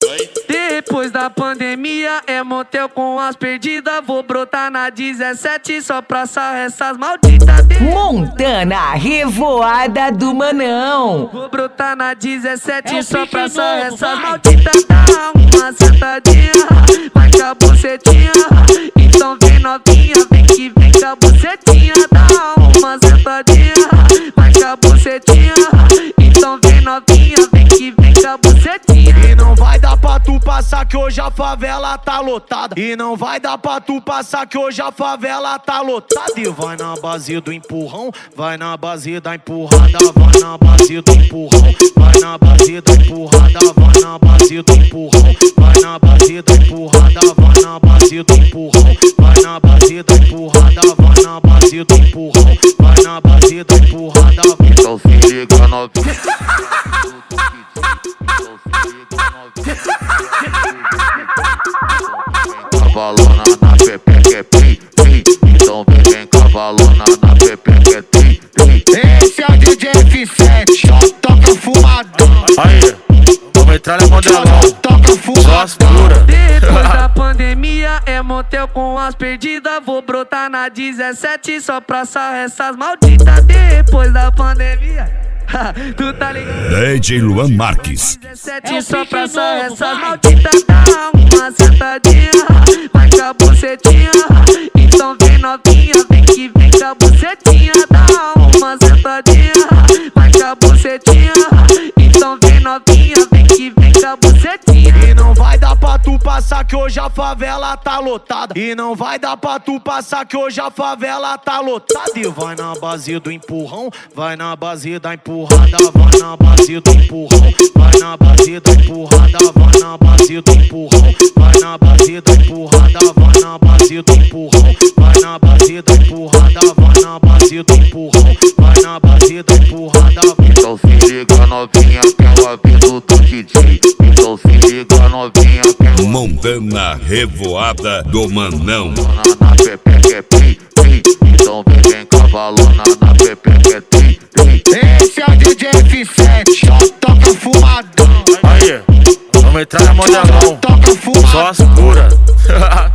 Depois da pandemia é motel com as perdidas. Vou brotar na 17 só pra sarrar essas malditas. Montana Revoada do Manão. Vou brotar na 17 só pra sarrar essas malditas. Dá uma sentadinha, vai com a bucetinha. Então vem novinha, vem que vem com a bucetinha. Dá uma sentadinha, vai com a bucetinha. Então vem novinha, vem que vem com a bucetinha. E não vai dar pra tu passar que hoje a favela tá lotada. E não vai dar pra tu passar que hoje a favela tá lotada. E vai na base do empurrão, vai na base da empurrada. Vai na base do empurrão, vai na base da empurrada. Vai na base do empurrão, vai na base da empurrada. Vai na base do empurrão, vai na base da empurrada. Vai na base do empurrão, vai na base da empurrada. Então se liga novinha. Cavalona na pepeca é pi, pi. Então vem cavalona na pepeca é tri, tri. Esse é o DJ F7, só toca fumadão. Aí, vamos entrar na modelão. Toca Só as pura. Depois da pandemia é motel com as perdidas. Vou brotar na 17 só pra sarrar essas malditas. Depois da pandemia tu tá ligado? DJ Luan Marques. 17 só pra sarrar essas malditas. Dá uma sentadinha, vai com a bucetinha. Então vem novinha, vem que vem com a bucetinha. Dá uma sentadinha, vai com a bucetinha. Então vem novinha, vem que vem com a bucetinha. E não vai dar pra tu passar que hoje a favela tá lotada. E não vai dar pra tu passar que hoje a favela tá lotada. E vai na base do empurrão, vai na base da empurrada. Vai na base do empurrão, vai na base da empurrada. Vai na base do empurrão, vai na base da empurrada. Vai na base do empurrão, vai na base da empurrada. Vai na base do empurrão, vai na base da empurrada. Então se liga novinha que é o aviso do DJ. Então se liga novinha que é o Montana Revoada do Manão. na pepeca é pi, pi. Então vem cavalona na pepeca é tri, tri. Esse é o DJ F7, só toca fumadão. Aí, vamos entrar na modelão. Toca fumadão. Só as pura.